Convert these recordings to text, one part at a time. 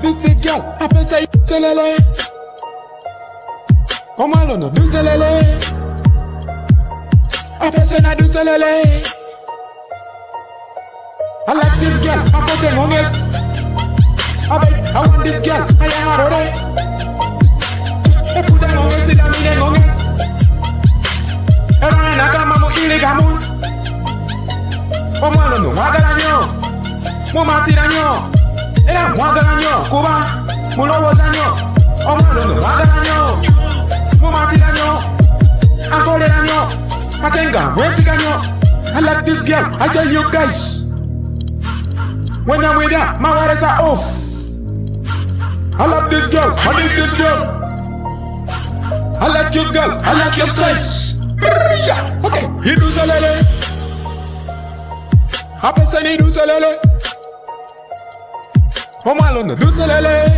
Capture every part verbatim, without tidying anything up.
This is girl, I can say Telele. Come on, no, do Telele. I can say I do Telele. I like this girl, I can say Monges. I bet I want this girl, I am a rode. I put them on the sit down in the Monges. Everyone I come on illegal. Come on, no, Wagalanyo. Momatirano. Era Wagalanyo, Kuba, Mulowazanyo, Omano, Wagalanyo, Momatirano, Angoleranyo, Matenga, Wesiganyo. I like this girl, I tell you guys. When I'm with her, my waters are off. I love this girl, I like this girl. I like your girl, I like your size. Okay, he do salele. I person he do salele. Omalone do salele.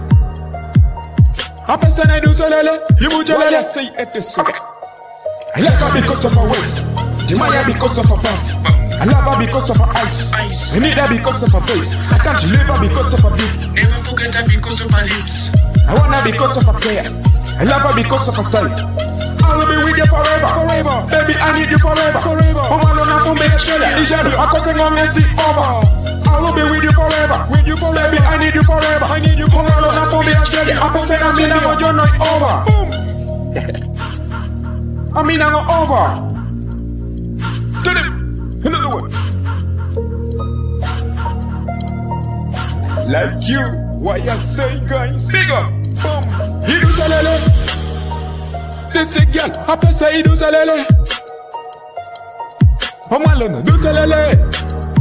A person I do salele. You would salele say it is okay. I like her because of her waist. Jemaya because of her bum. I love her because of her eyes. I need her because of her face. I can't leave her because of her beat. Never forget her because of her lips. I want her because of her prayer. I love her because of her style. I will be with you forever, forever. Baby, I need you forever, forever. Omalone from Australia. Ijadu, I can't go and see over. I will be with you forever, with you forever. Baby, I need you forever, I need you forever. I'm from Australia. I can say I'm in a journey over. Boom. I mean I'm over. Tell him another one. Like you, what you say, guys? Big up, boom. He do salele. This is girl, I can say he do salele. Omalone do salele.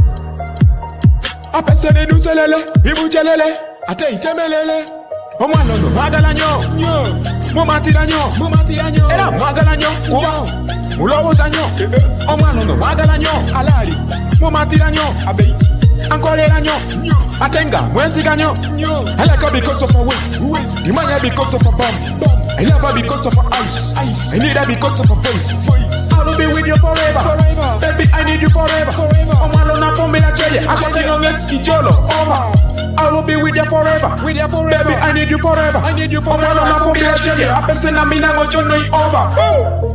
A person do salele, ibu chalele, ate itemelele. Omalone Wagalanyo, nyo, Momatiranyo, Momatiranyo. Era Wagalanyo, Kuba, Mulowazanyo. Omalone Wagalanyo, Alali, Momatiranyo, Abe, Angoleranyo, Atenga, Wesiganyo. I like her because of her waist, Dimaya because of her bum. I love her because of her eyes, I need her because of her face. I will be with you forever, forever. Baby, I need you forever, forever. Omalone from Australia, I can't go against Ijolo, over. I will be with you forever, with you forever. Baby, I need you forever, I need you forever. Omalone from Australia, I person I'm in a journey over.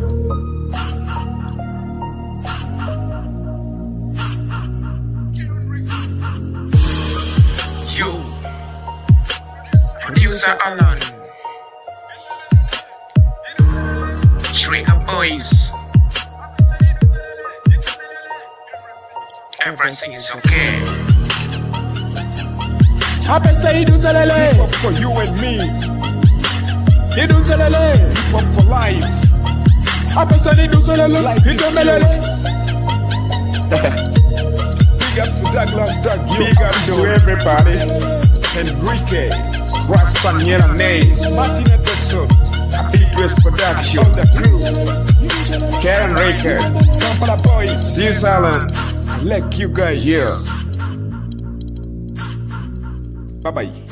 You, producer Alan, Trigger Boys. Everything is okay. I can say he do salele. Hip hop for you and me. He do salele. Hip hop for life. I can say he do salele. Like he do melele. Big up to Douglas Doug. Big up to everybody. Enrique, Raspaniera Nays, Martin Episode, a Big West Production, the crew, Karen Records, Kampala Boys, Zeus Allen. I like you guys here. Bye bye.